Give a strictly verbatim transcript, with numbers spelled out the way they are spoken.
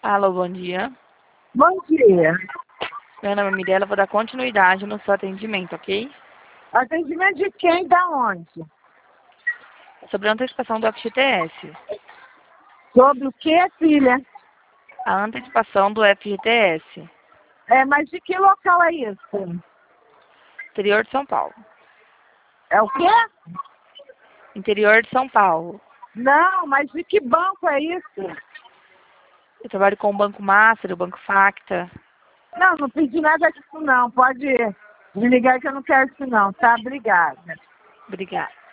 Alô, bom dia. Bom dia. Meu nome é Mirella, vou dar continuidade no seu atendimento, ok? Atendimento de quem? Da onde? Sobre a antecipação do F G T S. Sobre o que, filha? A antecipação do F G T S. É, mas de que local é isso? Interior de São Paulo. É o quê? Interior de São Paulo. Não, mas de que banco é isso? Eu trabalho com o Banco Master, o Banco Facta. Não, não pedi nada disso não. Pode desligar que eu não quero isso não, tá? Obrigada. Obrigada.